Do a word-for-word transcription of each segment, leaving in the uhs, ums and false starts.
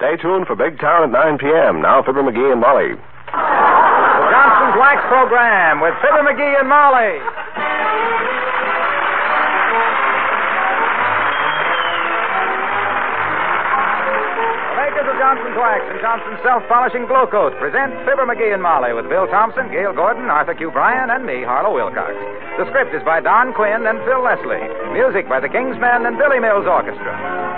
Stay tuned for Big Town at nine p.m. Now, Fibber McGee and Molly. The Johnson's Wax Program with Fibber McGee and Molly. Johnson's Wax and Johnson's Self-Polishing Glow Coat present Fibber McGee and Molly with Bill Thompson, Gail Gordon, Arthur Q. Bryan, and me, Harlow Wilcox. The script is by Don Quinn and Phil Leslie. Music by the Kingsmen and Billy Mills Orchestra.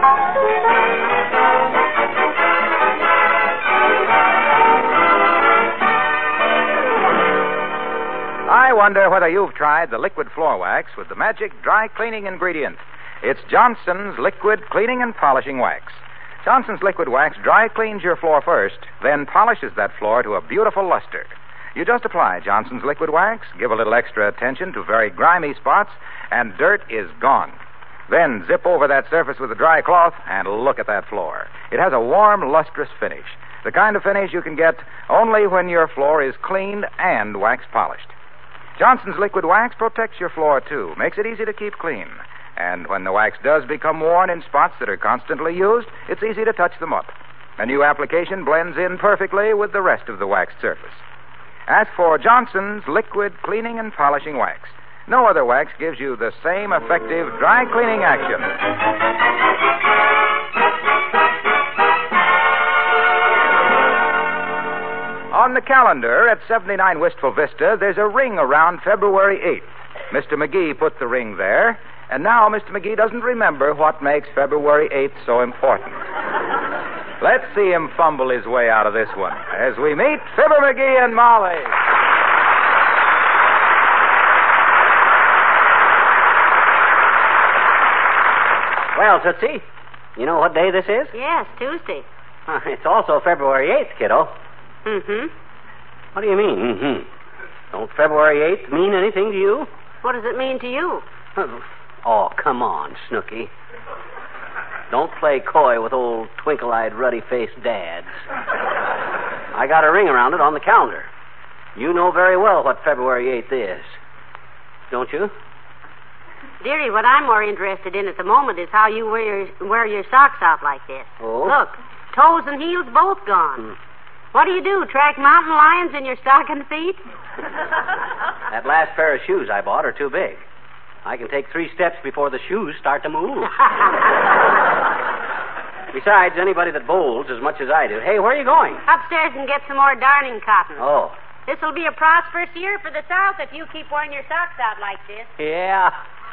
I wonder whether you've tried the liquid floor wax with the magic dry cleaning ingredient. It's Johnson's Liquid Cleaning and Polishing Wax. Johnson's Liquid Wax dry cleans your floor first, then polishes that floor to a beautiful luster. You just apply Johnson's Liquid Wax, give a little extra attention to very grimy spots, and dirt is gone. Then zip over that surface with a dry cloth and look at that floor. It has a warm, lustrous finish, the kind of finish you can get only when your floor is cleaned and wax polished. Johnson's Liquid Wax protects your floor, too, makes it easy to keep clean. And when the wax does become worn in spots that are constantly used, it's easy to touch them up. A new application blends in perfectly with the rest of the waxed surface. Ask for Johnson's Liquid Cleaning and Polishing Wax. No other wax gives you the same effective dry cleaning action. On the calendar at seventy-nine Wistful Vista, there's a ring around February eighth. Mister McGee put the ring there. And now Mister McGee doesn't remember what makes February eighth so important. Let's see him fumble his way out of this one as we meet Fibber McGee and Molly. Well, Tootsie, you know what day this is? Yes, Tuesday. Uh, it's also February eighth, kiddo. Mm-hmm. What do you mean, mm-hmm? Don't February eighth mean anything to you? What does it mean to you? Oh, come on, Snooky. Don't play coy with old twinkle-eyed, ruddy-faced dads. I got a ring around it on the calendar. You know very well what February eighth is. Don't you? Dearie, what I'm more interested in at the moment is how you wear your, wear your socks out like this. Oh? Look, toes and heels both gone. Hmm. What do you do, track mountain lions in your stocking feet? That last pair of shoes I bought are too big. I can take three steps before the shoes start to move. Besides, anybody that bowls as much as I do. Hey, where are you going? Upstairs and get some more darning cotton. Oh. This'll be a prosperous year for the South if you keep wearing your socks out like this. Yeah.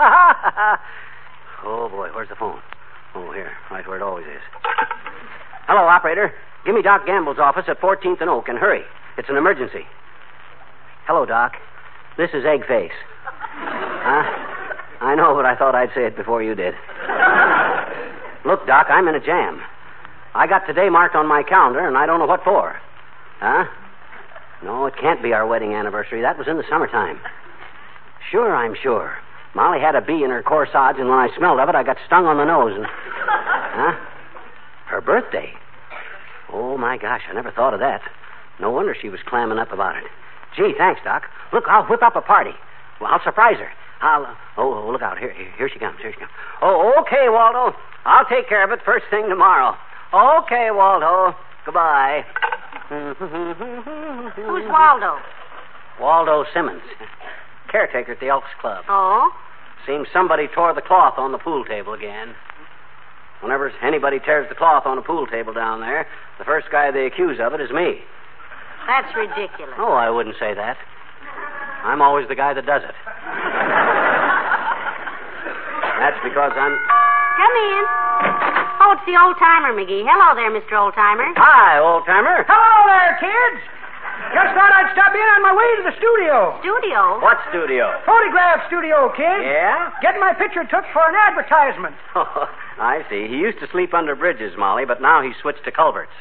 Oh, boy, where's the phone? Oh, here, right where it always is. Hello, operator. Give me Doc Gamble's office at fourteenth and Oak, and hurry. It's an emergency. Hello, Doc. This is Eggface. Huh? I know, but I thought I'd say it before you did. Look, Doc, I'm in a jam. I got today marked on my calendar, and I don't know what for. Huh? No, it can't be our wedding anniversary. That was in the summertime. Sure, I'm sure. Molly had a bee in her corsage, and when I smelled of it, I got stung on the nose. And... Huh? Her birthday? Oh, my gosh, I never thought of that. No wonder she was clamming up about it. Gee, thanks, Doc. Look, I'll whip up a party. Well, I'll surprise her. I'll... Uh, oh, oh, look out. Here, here, here she comes. Here she comes. Oh, okay, Waldo. I'll take care of it first thing tomorrow. Okay, Waldo. Goodbye. Who's Waldo? Waldo Simmons. Caretaker at the Elks Club. Oh? Seems somebody tore the cloth on the pool table again. Whenever anybody tears the cloth on a pool table down there, the first guy they accuse of it is me. That's ridiculous. Oh, I wouldn't say that. I'm always the guy that does it. That's because I'm... Come in. Oh, it's the old-timer, McGee. Hello there, Mister Old-timer. Hi, old-timer. Hello there, kids. Just thought I'd stop in on my way to the studio. Studio? What studio? Photograph studio, kid. Yeah? Getting my picture took for an advertisement. Oh, I see. He used to sleep under bridges, Molly, but now he's switched to culverts.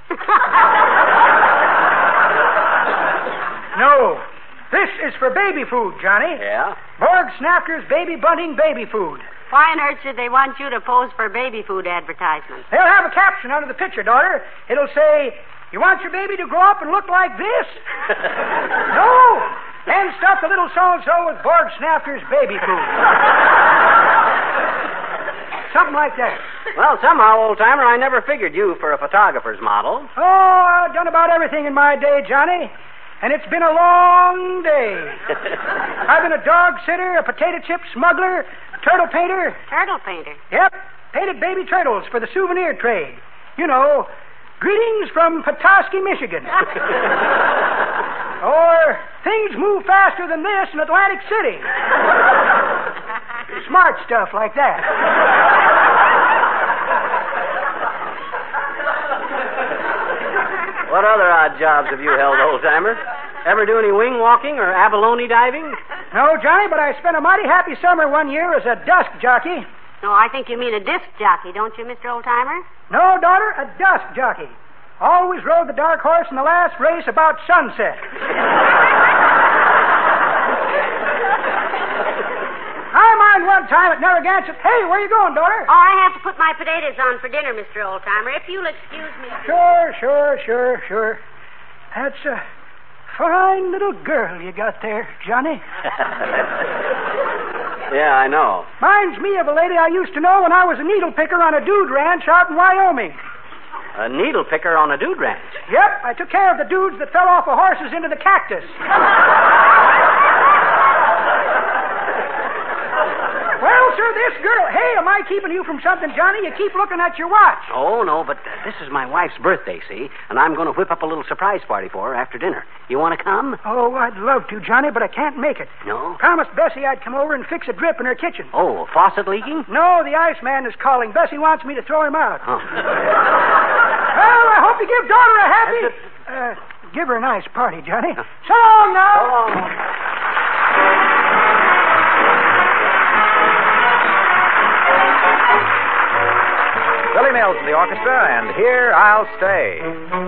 No. This is for baby food, Johnny. Yeah? Borg Snapker's Baby Bunting Baby Food. Why on earth should they want you to pose for baby food advertisements? They'll have a caption under the picture, daughter. It'll say, "You want your baby to grow up and look like this?" No. And stuff the little so-and-so with Borg Snapker's Baby Food. something like that. Well, somehow, old-timer, I never figured you for a photographer's model. Oh, I've done about everything in my day, Johnny. And it's been a long day. I've been a dog sitter, a potato chip smuggler, turtle painter. Turtle painter? Yep. Painted baby turtles for the souvenir trade. You know, greetings from Petoskey, Michigan. Or things move faster than this in Atlantic City. Smart stuff like that. What other odd jobs have you held, old-timer? Ever do any wing walking or abalone diving? No, Johnny, but I spent a mighty happy summer one year as a dusk jockey. No, I think you mean a disc jockey, don't you, Mister Oldtimer? No, daughter, a dusk jockey. Always rode the dark horse in the last race about sunset. I mind one time at Narragansett. Hey, where you going, daughter? Oh, I have to put my potatoes on for dinner, Mister Oldtimer. If you'll excuse me. Sure, sure, sure, sure. That's a fine little girl you got there, Johnny. Yeah, I know. Reminds me of a lady I used to know when I was a needle picker on a dude ranch out in Wyoming. A needle picker on a dude ranch? Yep, I took care of the dudes that fell off of horses into the cactus. Well, sir, this girl... Hey, am I keeping you from something, Johnny? You keep looking at your watch. Oh, no, but uh, this is my wife's birthday, see? And I'm going to whip up a little surprise party for her after dinner. You want to come? Oh, I'd love to, Johnny, but I can't make it. No? Promised Bessie I'd come over and fix a drip in her kitchen. Oh, faucet leaking? No, the iceman is calling. Bessie wants me to throw him out. Oh. Well, I hope you give daughter a happy... Uh, give her a nice party, Johnny. So long now. So long. Billy Mills in the orchestra, and Here I'll Stay.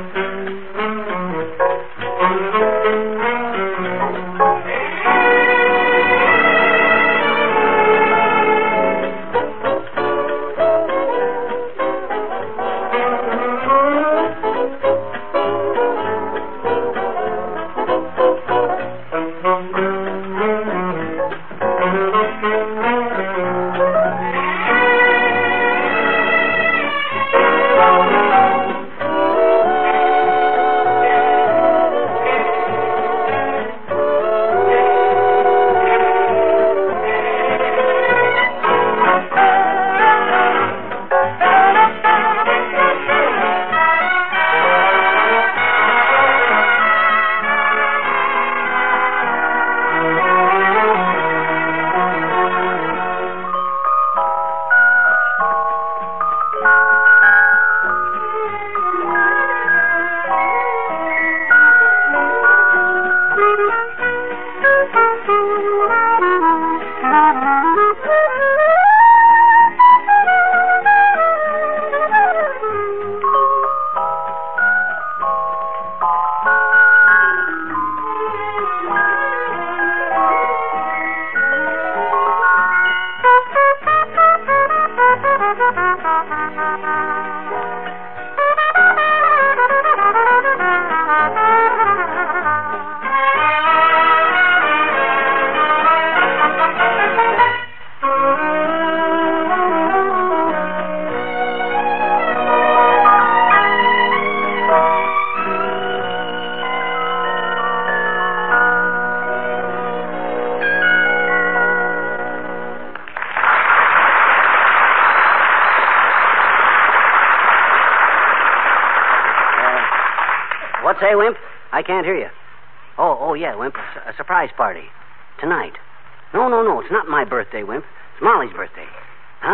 What say, Wimp? I can't hear you. Oh, oh, yeah, Wimp. A, su- a surprise party. Tonight. No, no, no. It's not my birthday, Wimp. It's Molly's birthday. Huh?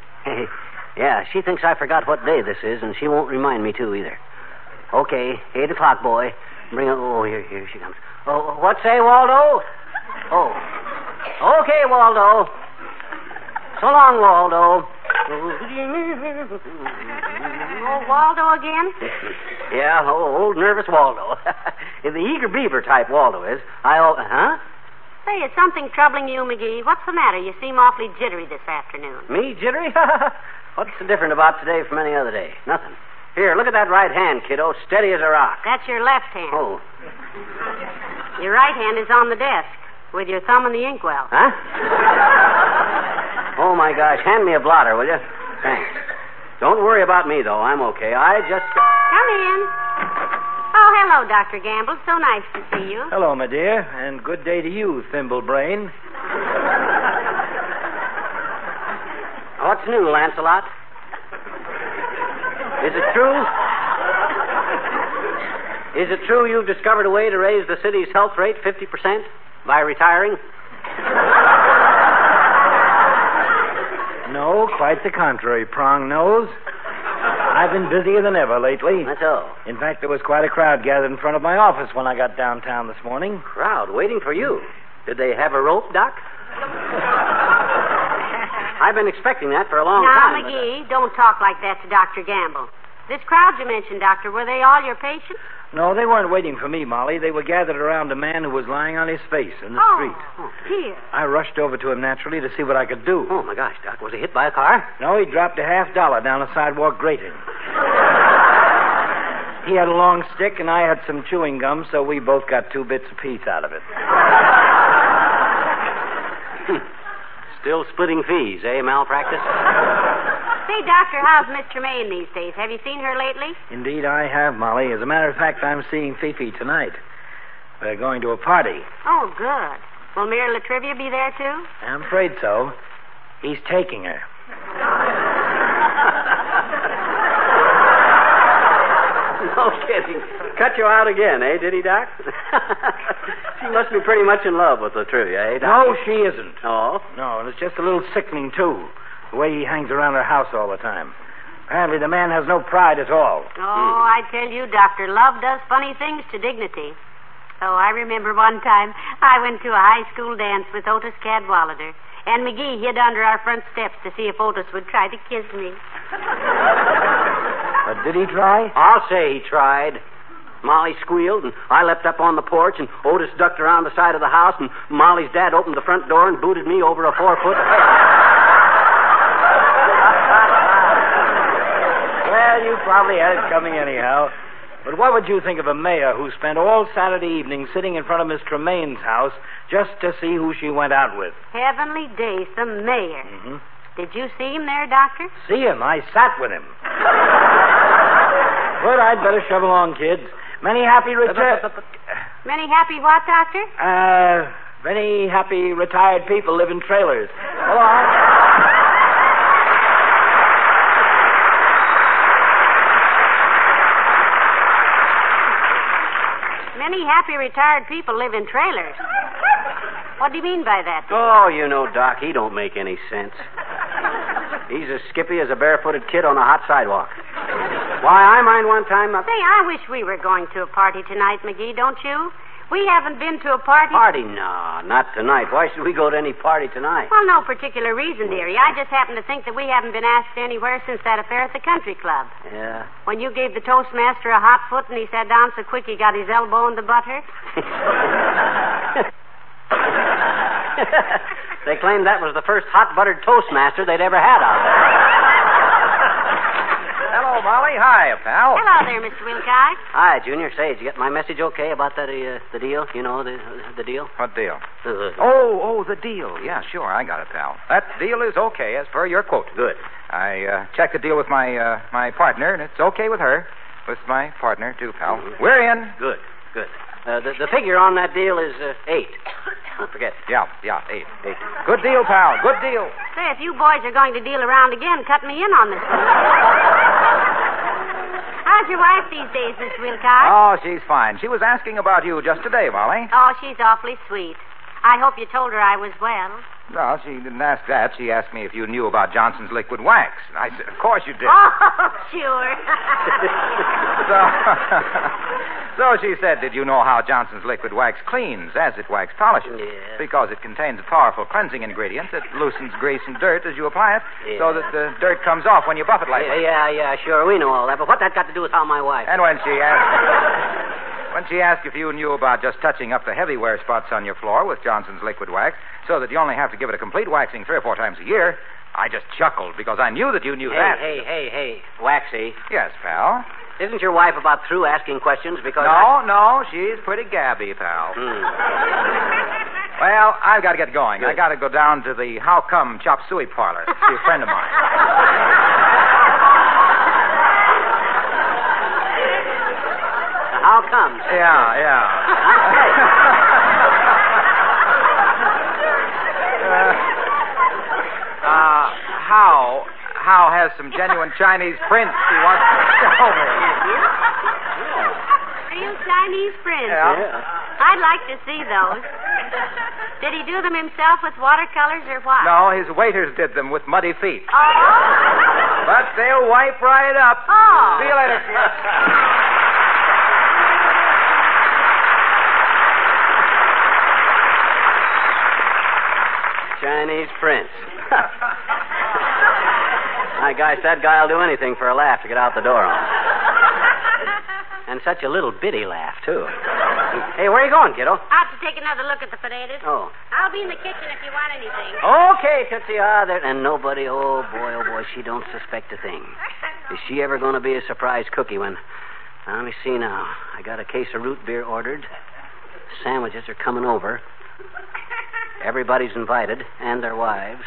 Yeah, she thinks I forgot what day this is, and she won't remind me to either. Okay, eight o'clock, boy. Bring her... Oh, here, here she comes. Oh, what say, Waldo? Oh. Okay, Waldo. So long, Waldo. Oh, Waldo again? Yeah, oh, old nervous Waldo. The eager beaver type Waldo is. I... Oh, huh? Say, is something troubling you, McGee? What's the matter? You seem awfully jittery this afternoon. Me, jittery? What's so different about today from any other day? Nothing. Here, look at that right hand, kiddo. Steady as a rock. That's your left hand. Oh. Your right hand is on the desk with your thumb in the inkwell. Huh? Oh, Oh, my gosh. Hand me a blotter, will you? Thanks. Don't worry about me, though. I'm okay. I just... Come in. Oh, hello, Doctor Gamble. So nice to see you. Hello, my dear, and good day to you, thimble brain. What's new, Lancelot? Is it true? Is it true you've discovered a way to raise the city's health rate fifty percent by retiring? No, quite the contrary, Prong Nose. I've been busier than ever lately. That's all. In fact, there was quite a crowd gathered in front of my office when I got downtown this morning. Crowd waiting for you. Did they have a rope, Doc? I've been expecting that for a long now, time. Now, McGee, but... don't talk like that to Doctor Gamble. This crowd you mentioned, Doctor, were they all your patients? No, they weren't waiting for me, Molly. They were gathered around a man who was lying on his face in the oh, street. Oh, dear. I rushed over to him naturally to see what I could do. Oh, my gosh, Doc. Was he hit by a car? No, he dropped a half dollar down a sidewalk grating. He had a long stick, and I had some chewing gum, so we both got two bits apiece out of it. Still splitting fees, eh, malpractice? Say, Doctor, how's Miss Tremaine these days? Have you seen her lately? Indeed, I have, Molly. As a matter of fact, I'm seeing Fifi tonight. We're going to a party. Oh, good. Will Mayor Latrivia be there, too? I'm afraid so. He's taking her. No kidding. Cut you out again, eh, did he, Doc? She must be pretty much in love with Latrivia, eh, Doc? No, she isn't. Oh? No, and it's just a little sickening, too. The way he hangs around her house all the time. Apparently the man has no pride at all. Oh, mm. I tell you, Doctor, love does funny things to dignity. Oh, I remember one time I went to a high school dance with Otis Cadwallader, and McGee hid under our front steps to see if Otis would try to kiss me. But did he try? I'll say he tried. Molly squealed, and I leapt up on the porch, and Otis ducked around the side of the house, and Molly's dad opened the front door and booted me over a four-foot fence. Well, you probably had it coming anyhow. But what would you think of a mayor who spent all Saturday evening sitting in front of Miss Tremaine's house just to see who she went out with? Heavenly days, the mayor. Mm-hmm. Did you see him there, Doctor? See him? I sat with him. But I'd better shove along, kids. Many happy retired... Many happy what, Doctor? Uh, many happy retired people live in trailers. Go on. Many happy retired people live in trailers. What do you mean by that? Oh, you know, Doc, he don't make any sense. He's as skippy as a barefooted kid on a hot sidewalk. Why, I mind one time... I... Say, I wish we were going to a party tonight, McGee, don't you? We haven't been to a party... Party? No, not tonight. Why should we go to any party tonight? Well, no particular reason, dearie. I just happen to think that we haven't been asked anywhere since that affair at the country club. Yeah? When you gave the Toastmaster a hot foot and he sat down so quick he got his elbow in the butter. They claimed that was the first hot buttered Toastmaster they'd ever had out there. Hello, Molly. Hi, pal. Hello there, Mister Wilcox. Hi, Junior. Say, did you get my message okay about that, uh, the deal? You know, the the deal? What deal? Uh, Oh, oh, the deal. Yeah, sure, I got it, pal. That deal is okay as per your quote. Good. I uh, checked the deal with my uh, my partner, and it's okay with her. With my partner, too, pal. Mm-hmm. We're in. Good, good. Uh, the, the figure on that deal is uh, eight. Don't forget. Yeah, yeah, eight. Eight. Good deal, pal. Good deal. Say, if you boys are going to deal around again, cut me in on this one. How's your wife these days, Miss Wilcox? Oh, she's fine. She was asking about you just today, Molly. Oh, she's awfully sweet. I hope you told her I was well. No, she didn't ask that. She asked me if you knew about Johnson's liquid wax. I said, of course you did. Oh, sure. so, so she said, did you know how Johnson's liquid wax cleans as it wax polishes? Yeah. Because it contains a powerful cleansing ingredient that loosens grease and dirt as you apply it, Yeah. so that the dirt comes off when you buff it like Yeah, that. yeah, yeah, sure. We know all that. But what that got to do with how my wife... And when she asked... When she asked if you knew about just touching up the heavy wear spots on your floor with Johnson's liquid wax so that you only have to give it a complete waxing three or four times a year, I just chuckled because I knew that you knew Hey, that. hey, hey, hey, Waxy. Yes, pal. Isn't your wife about through asking questions? Because No, I... no, she's pretty gabby, pal. Hmm. Well, I've got to get going. Good. I got to go down to the How Come Chop Suey parlor to see a friend of mine. How comes? Yeah, yeah. uh, How How has some genuine Chinese prints he wants to show me. Real Chinese prints. Yeah. I'd like to see those. Did he do them himself with watercolors or what? No, his waiters did them with muddy feet. Oh. But they'll wipe right up. Oh. See you later. Chinese prince. My gosh, that guy'll do anything for a laugh to get out the door on. And such a little bitty laugh, too. Hey, where are you going, kiddo? Out to take another look at the potatoes. Oh. I'll be in the kitchen if you want anything. Okay, Tootsie. Ah, there. And nobody, oh, boy, oh, boy, she don't suspect a thing. Is she ever going to be a surprise cookie when... Now, let me see now. I got a case of root beer ordered. Sandwiches are coming over. Everybody's invited, and their wives.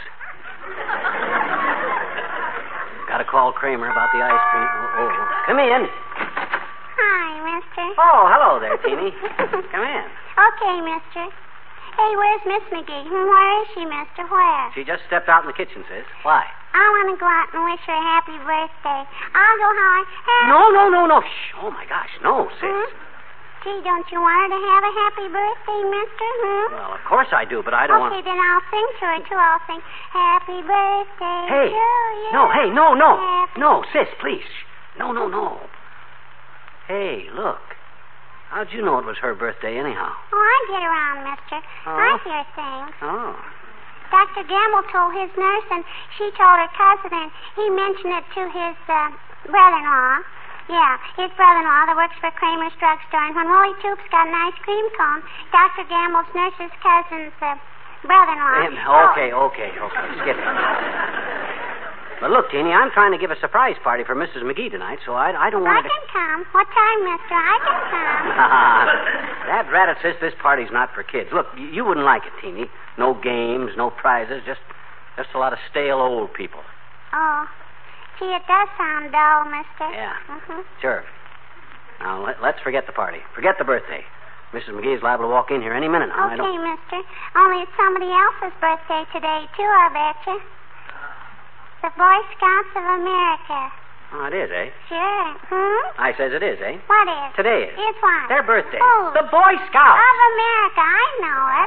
Got to call Kramer about the ice cream. Oh, oh. Come in. Hi, mister. Oh, hello there, Teeny. Come in. Okay, mister. Hey, where's Miss McGee? Hmm, Where is she, mister? Where? She just stepped out in the kitchen, sis. Why? I want to go out and wish her a happy birthday. I'll go holler. Happy... No, no, no, no. Shh. Oh, my gosh. No, sis. Hmm? Gee, don't you want her to have a happy birthday, mister? Hmm? Well, of course I do, but I don't okay, want... then I'll sing to her, too. I'll sing, Happy birthday Hey. to you. No, hey, no, no. Happy... No, sis, please. No, no, no. Hey, look. How'd you know it was her birthday, anyhow? Oh, I get around, mister. Oh. I hear things. Oh. Doctor Gamble told his nurse, and she told her cousin, and he mentioned it to his uh, brother-in-law. Yeah, his brother-in-law that works for Kramer's drugstore. And when Wooly Toops got an ice cream cone, Doctor Gamble's nurse's cousin's uh, brother-in-law... Um, okay, okay, okay. Skip it. But look, Teeny, I'm trying to give a surprise party for Missus McGee tonight, so I, I don't I want to... can come. What time, mister? I can come. That rabbit says this party's not for kids. Look, y- you wouldn't like it, Teeny. No games, no prizes, just just a lot of stale old people. Oh. Gee, it does sound dull, mister. Yeah. Mm-hmm. Sure. Now, let, let's forget the party. Forget the birthday. Missus McGee's liable to walk in here any minute now. I Okay, don't... mister. Only it's somebody else's birthday today, too, I betcha. The Boy Scouts of America. Oh, it is, eh? Sure. Hmm? I says it is, eh? What is? Today is. It's what? Their birthday. Who? The Boy Scouts. Of America. I know it.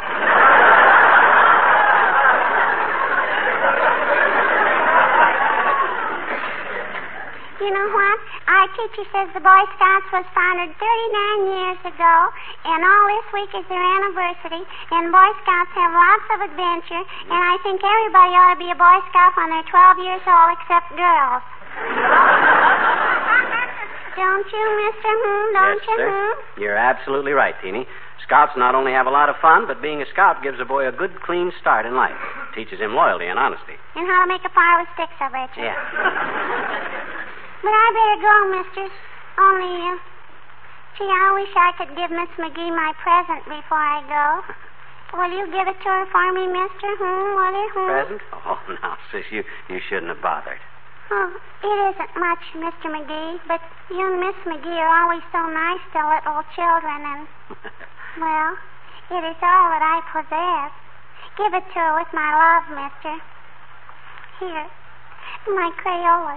You know what? Our teacher says the Boy Scouts was founded thirty-nine years ago, and all this week is their anniversary, and Boy Scouts have lots of adventure, and I think everybody ought to be a Boy Scout when they're twelve years old, except girls. Don't you, Mister Hmm? Don't yes, you, sir. Hmm? You're absolutely right, Teeny. Scouts not only have a lot of fun, but being a scout gives a boy a good, clean start in life. Teaches him loyalty and honesty. And how to make a fire with sticks, I bet you. Yeah. But I better go, mister. Only, uh, gee, I wish I could give Miss McGee my present before I go. Will you give it to her for me, mister? Hmm, will you? Hmm? Present? Oh, now, sis, you, you shouldn't have bothered. Oh, it isn't much, Mister McGee, but you and Miss McGee are always so nice to little children, and, well, it is all that I possess. Give it to her with my love, mister. Here, my Crayolas.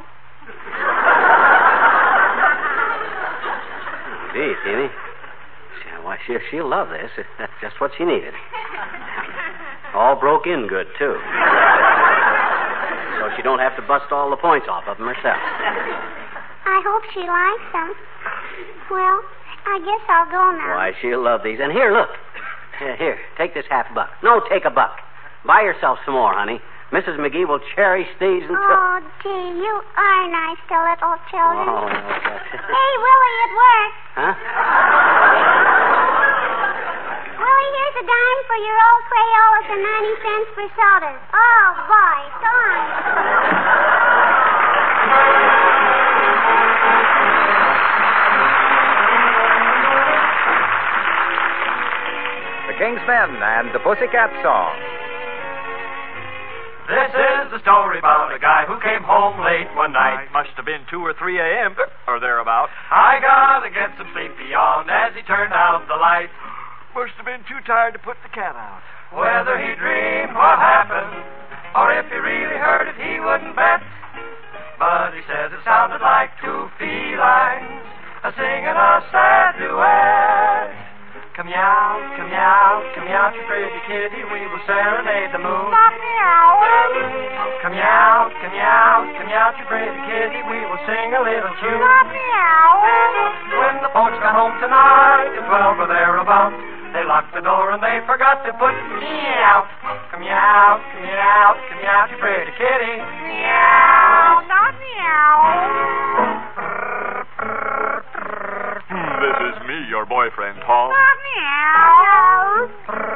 Gee, Teeny. She, why, she, she'll love this. That's just what she needed. All broke in good, too. So she don't have to bust all the points off of them herself. I hope she likes them. Well, I guess I'll go now. Why, she'll love these. And here, look. Here, here, take this half buck. No, take a buck. Buy yourself some more, honey. Missus McGee will cherish these until... Oh, gee, you are nice to little children. Oh, okay. Hey, Willie, it worked. Huh? Willie, here's a dime for your old Crayolas and ninety cents for sodas. Oh, boy, so on. The King's Men and the Pussycat Song. This is the story about a guy who came home late one night. Must have been two or three a.m. or thereabout. I gotta get some sleep beyond as he turned out the light. Must have been too tired to put the cat out. Whether he dreamed what happened, or if he really heard it, he wouldn't bet. But he says it sounded like two felines a singing a sad duet. Come out, come out, come out, you pretty kitty, we will serenade the moon. Come out, come out, come out, you pretty kitty, we will sing a little tune. When the folks got home tonight at twelve or thereabouts, they locked the door and they forgot to put me out. Come out, come out, come out, you pretty kitty. Meow, not meow. This is me, your boyfriend, Tom. Meow.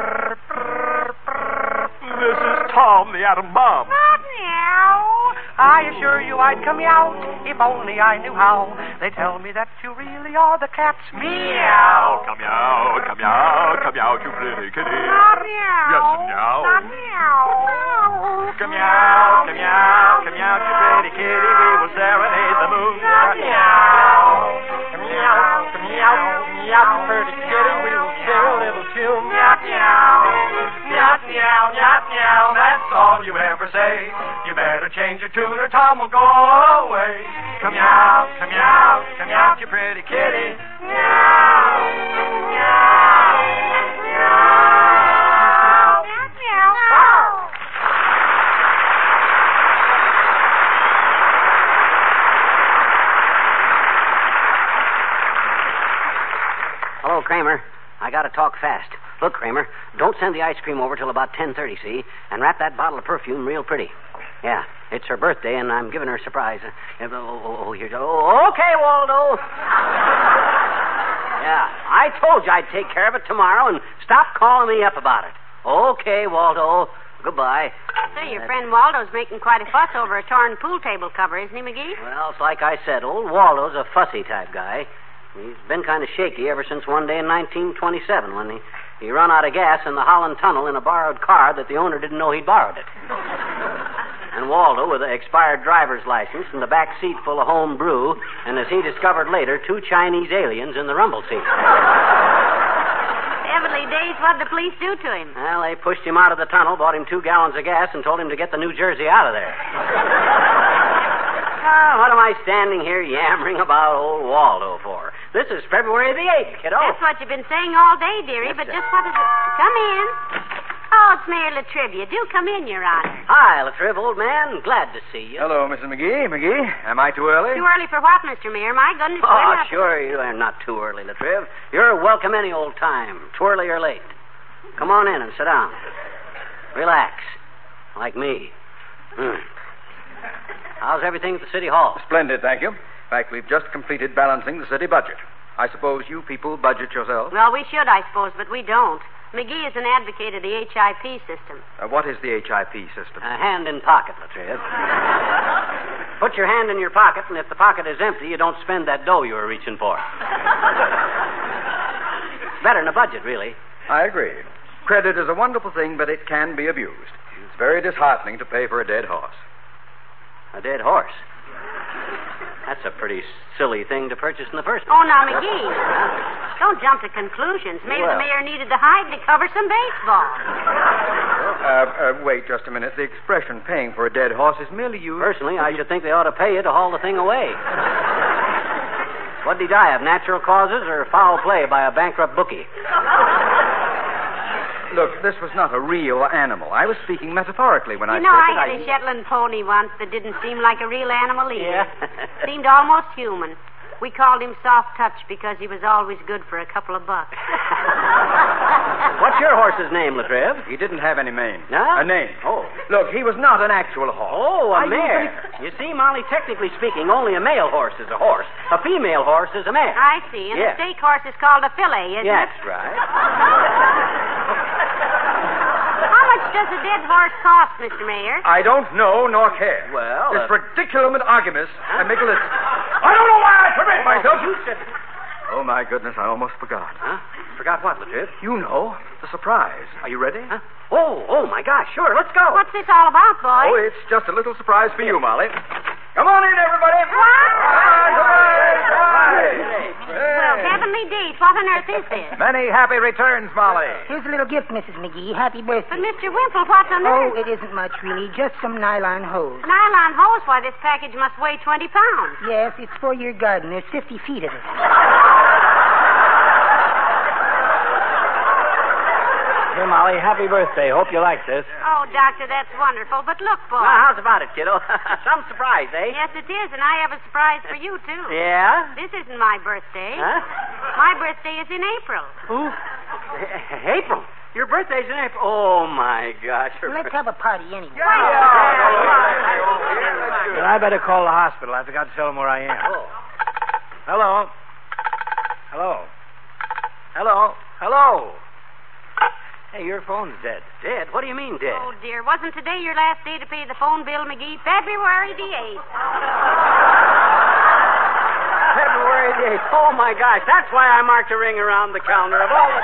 This is Tom, the atom bomb. Meow. I assure you I'd come out if only I knew how. They tell me that you really are the cat's meow. Come out, come out, come out, you pretty kitty. Meow. Yes, meow. Meow. Come out, come out, come out, you pretty kitty, we will serenade the moon. Meow. Come out, come out, come out, you pretty kitty, we will sing a little tune. Meow, meow. Meow, meow, meow, meow, that's all you ever say. You better change your tune or Tom will go away. Come out, come out, come out, you pretty kitty. Meow, meow, meow, meow, meow. Hello, Kramer. I gotta talk fast. Look, Kramer, don't send the ice cream over till about ten thirty, see? And wrap that bottle of perfume real pretty. Yeah, it's her birthday, and I'm giving her a surprise. Uh, oh, oh, oh, here, oh, okay, Waldo. Yeah, I told you I'd take care of it tomorrow, and stop calling me up about it. Okay, Waldo. Goodbye. Say, your friend Waldo's making quite a fuss over a torn pool table cover, isn't he, McGee? Well, it's like I said, old Waldo's a fussy type guy. He's been kind of shaky ever since one day in nineteen twenty-seven when he, he run out of gas in the Holland Tunnel in a borrowed car that the owner didn't know he'd borrowed it. And Waldo, with an expired driver's license and the back seat full of home brew, and as he discovered later, two Chinese aliens in the rumble seat. Heavenly days, what did the police do to him? Well, they pushed him out of the tunnel, bought him two gallons of gas, and told him to get the New Jersey out of there. Oh, what am I standing here yammering about old Waldo for? This is February the eighth, kiddo. That's what you've been saying all day, dearie, Yes, but sir. just what is it? Come in. Oh, it's Mayor Latrivia. Do come in, Your Honor. Hi, Latriv, old man. Glad to see you. Hello, Missus McGee. McGee, am I too early? Too early for what, Mister Mayor? My goodness, we're Oh, not... sure, you are not too early, Latriv. You're welcome any old time, too early or late. Come on in and sit down. Relax, like me. Hmm. How's everything at the City Hall? Splendid, thank you. In fact, we've just completed balancing the city budget. I suppose you people budget yourselves? Well, we should, I suppose, but we don't. McGee is an advocate of the H I P system. Uh, what is the H I P system? A hand in pocket, Latriv. Put your hand in your pocket, and if the pocket is empty, you don't spend that dough you were reaching for. It's better than a budget, really. I agree. Credit is a wonderful thing, but it can be abused. It's very disheartening to pay for a dead horse. A dead horse. That's a pretty silly thing to purchase in the first place. Oh, now, McGee, don't jump to conclusions. Maybe Well. the mayor needed the hide to cover some baseball. Uh, uh, wait just a minute. The expression paying for a dead horse is merely used... Personally, I should think they ought to pay you to haul the thing away. What did he die of, natural causes or foul play by a bankrupt bookie? Look, this was not a real animal. I was speaking metaphorically when I You know, said I that had a Shetland pony once that didn't seem like a real animal either. Yeah. Seemed almost human. We called him Soft Touch because he was always good for a couple of bucks. What's your horse's name, Latriv? He didn't have any name. No? A name. Oh. Look, he was not an actual horse. Oh, a I mare. usually- You see, Molly, technically speaking, only a male horse is a horse. A female horse is a mare. I see. And Yeah. the stake horse is called a fillet, isn't Yeah, it? that's right. How much does a dead horse cost, Mister Mayor? I don't know nor care. Well, This uh... ridiculum and argumus, and make a list. I don't know why I permit myself. You said... Oh, my goodness, I almost forgot. Huh? Forgot what, Latriv? You know, the surprise. Are you ready? Huh? Oh, oh, my gosh, sure, let's go. What's this all about, boy? Oh, it's just a little surprise for you, Molly. Come on in, everybody. Well, heavenly days, what on earth is this? Many happy returns, Molly. Here's a little gift, Missus McGee. Happy birthday. But, Mister Wimple, what on Oh, earth? it isn't much, really. Just some nylon hose. Nylon hose? Why, this package must weigh twenty pounds. Yes, it's for your garden. There's fifty feet of it. Hey, Molly, happy birthday. Hope you like this. Oh, Doctor, that's wonderful. But look, boy. Well, how's about it, kiddo? Some surprise, eh? Yes, it is, and I have a surprise for you, too. Yeah? This isn't my birthday. Huh? My birthday is in April. Who? April. Your birthday's in April. Oh, my gosh. Well, let's have a party anyway. But I better call the hospital. I forgot to tell them where I am. Oh. Hello? Hello? Hello? Hello? Hey, your phone's dead. Dead? What do you mean, dead? Oh, dear. Wasn't today your last day to pay the phone bill, McGee? February the eighth. February the eighth. Oh, my gosh. That's why I marked a ring around the calendar of all the...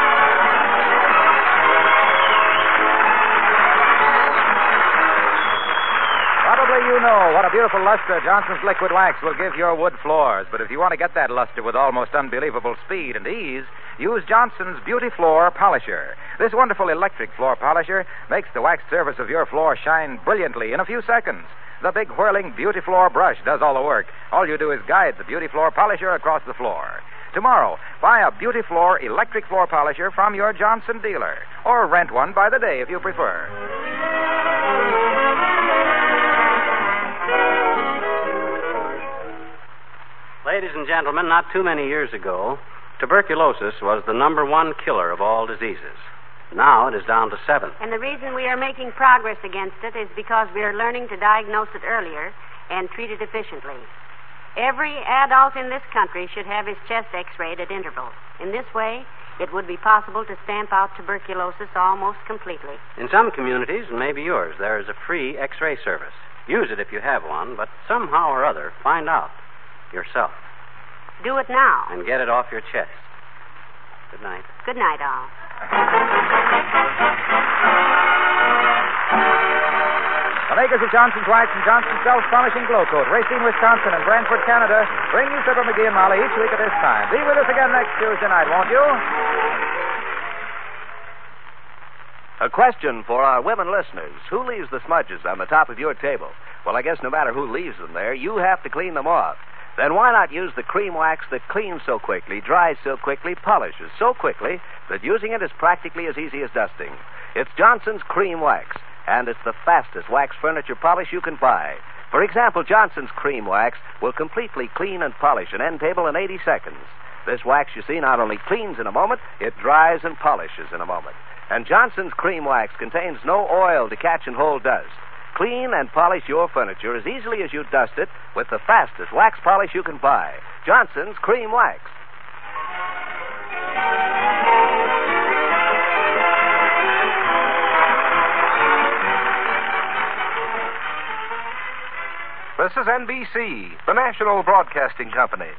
Probably you know what a beautiful luster Johnson's Liquid Wax will give your wood floors. But if you want to get that luster with almost unbelievable speed and ease, use Johnson's Beauty Floor Polisher. This wonderful electric floor polisher makes the wax surface of your floor shine brilliantly in a few seconds. The big whirling Beauty Floor brush does all the work. All you do is guide the Beauty Floor Polisher across the floor. Tomorrow, buy a Beauty Floor electric floor polisher from your Johnson dealer. Or rent one by the day if you prefer. Ladies and gentlemen, not too many years ago, tuberculosis was the number one killer of all diseases. Now it is down to seven. And the reason we are making progress against it is because we are learning to diagnose it earlier and treat it efficiently. Every adult in this country should have his chest x-rayed at intervals. In this way, it would be possible to stamp out tuberculosis almost completely. In some communities, and maybe yours, there is a free x-ray service. Use it if you have one, but somehow or other, find out yourself. Do it now. And get it off your chest. Good night. Good night, all. The makers of Johnson's Wax and Johnson's Self-Polishing Glow Coat, Racine, Wisconsin, and Brantford, Canada, bring you Fibber McGee and Molly each week at this time. Be with us again next Tuesday night, won't you? A question for our women listeners. Who leaves the smudges on the top of your table? Well, I guess no matter who leaves them there, you have to clean them off. Then why not use the cream wax that cleans so quickly, dries so quickly, polishes so quickly that using it is practically as easy as dusting? It's Johnson's Cream Wax, and it's the fastest wax furniture polish you can buy. For example, Johnson's Cream Wax will completely clean and polish an end table in eighty seconds. This wax, you see, not only cleans in a moment, it dries and polishes in a moment. And Johnson's Cream Wax contains no oil to catch and hold dust. Clean and polish your furniture as easily as you dust it with the fastest wax polish you can buy. Johnson's Cream Wax. This is N B C, the National Broadcasting Company.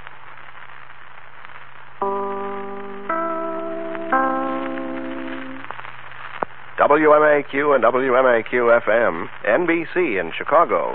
W M A Q and W M A Q F M, N B C in Chicago.